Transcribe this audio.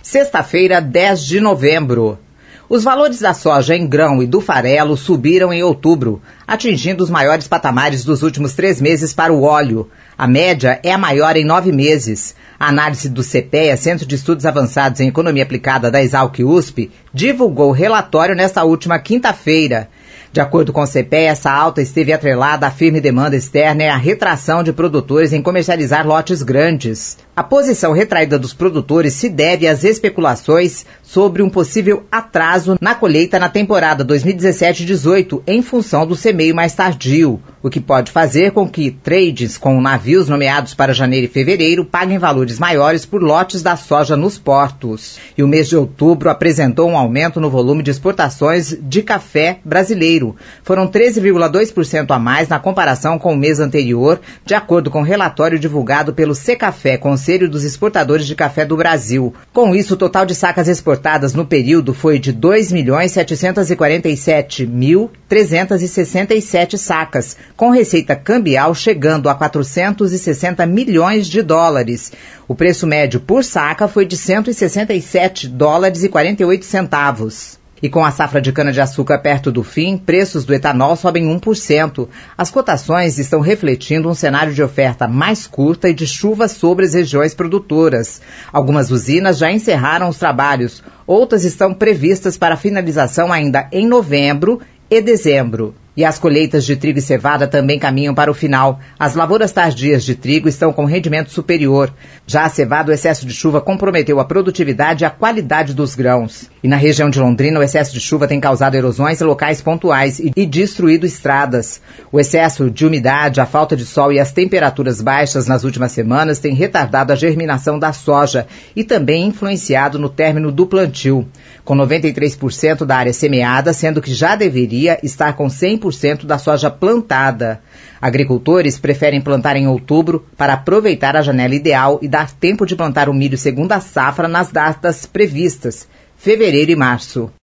Sexta-feira, 10 de novembro. Os valores da soja em grão e do farelo subiram em outubro, atingindo os maiores patamares dos últimos 3 meses para o óleo. A média é a maior em 9 meses. A análise do CPEA, Centro de Estudos Avançados em Economia Aplicada da Exalc-USP, divulgou o relatório nesta última quinta-feira. De acordo com o CPEA, essa alta esteve atrelada à firme demanda externa e à retração de produtores em comercializar lotes grandes. A posição retraída dos produtores se deve às especulações sobre um possível atraso na colheita na temporada 2017-18, em função do semeio mais tardio, o que pode fazer com que trades com navios nomeados para janeiro e fevereiro paguem valores maiores por lotes da soja nos portos. E o mês de outubro apresentou um aumento no volume de exportações de café brasileiro. Foram 13,2% a mais na comparação com o mês anterior, de acordo com o relatório divulgado pelo Secafé, Conselho dos Exportadores de Café do Brasil. Com isso, o total de sacas exportadas no período foi de 2.747.367 sacas, com receita cambial chegando a 460 milhões de dólares. O preço médio por saca foi de 167 dólares e 48 centavos. E com a safra de cana-de-açúcar perto do fim, preços do etanol sobem 1%. As cotações estão refletindo um cenário de oferta mais curta e de chuva sobre as regiões produtoras. Algumas usinas já encerraram os trabalhos, outras estão previstas para finalização ainda em novembro e dezembro. E as colheitas de trigo e cevada também caminham para o final. As lavouras tardias de trigo estão com rendimento superior. Já a cevada, o excesso de chuva comprometeu a produtividade e a qualidade dos grãos. E na região de Londrina, o excesso de chuva tem causado erosões em locais pontuais e destruído estradas. O excesso de umidade, a falta de sol e as temperaturas baixas nas últimas semanas têm retardado a germinação da soja e também influenciado no término do plantio, com 93% da área semeada, sendo que já deveria estar com 100% da soja plantada. Agricultores preferem plantar em outubro para aproveitar a janela ideal e dar tempo de plantar o milho segunda safra nas datas previstas, fevereiro e março.